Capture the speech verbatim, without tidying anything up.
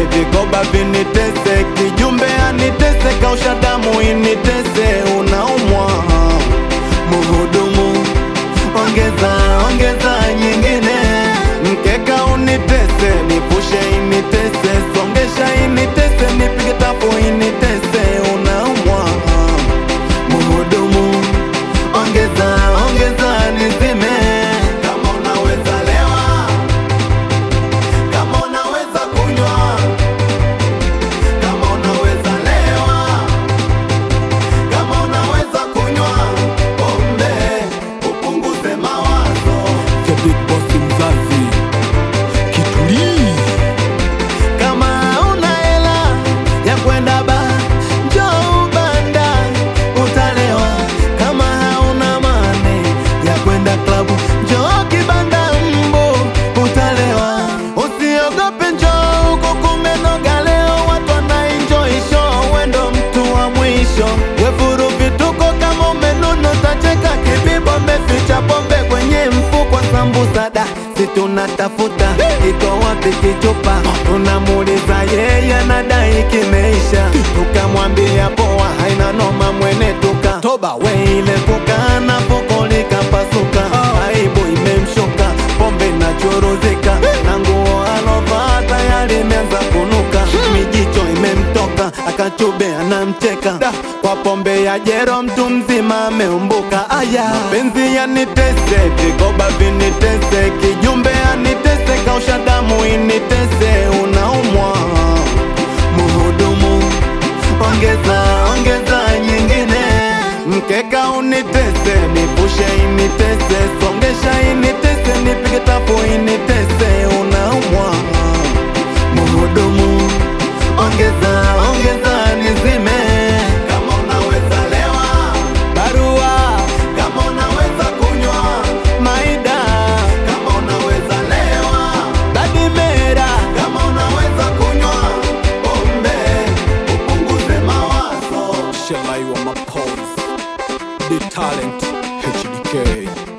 vikoba vinitese, kijumbe anitese, kausha damu initese, unaumwa muhudumu, ongeza ongeza nyingine, mkeka unitese, nipushe initese, songesha initese, nipige tafu initese, unaumwa muhudumu, ongeza ongeza nizime. Kama unaweza lewa, kama unaweza kunywa, kama unaweza lewa, kama unaweza kunywa pombe, upunguze mawazo. The Big Boss mzazi Kituli. Kama una hela ya kwenda ba, njoo banda utalewa. Kama hauna mane ya kwenda klabu, njoo kibanda mbo utalewa. Usiogope, njoo huko kumenoga leo, watu wana enjoy show, wendo mtu wa mwisho. Wefuru vituko kama umenuna utacheka, kibibo meficha pombe kwenye mfuko, sambusa da si tunatafuta, iko wapi kichupa? Tunamuuliza yeye anadai kimeisha, tukamwambia poa haina noma mwene tuka toba we ile kukana fuko likapasuka, aibu imemshuka, pombe inachuruzika, na nguo alovaa tayari imeanza kunuka, mijicho imemtoka, akachube anamcheka, kwa pombe ya jero mtu mzima ameumbuka. Aya, mapenzi yanitese, vikoba vinitese, kijumbe anitese, kausha damu initese, unaumwa muhudumu, ongeza ongeza nyingine, mkeka unitese, nipushe initese, songesha initese, nipige tafu initese, unaumwa muhudumu, ongeza ongeza nizime. Kama unaweza lewa, barua. Kama unaweza kunywa, maida. Kama unaweza lewa, dadimera. Kama unaweza kunywa pombe, upunguze mawazo. Shelai wa Mapose, The Talent H D K.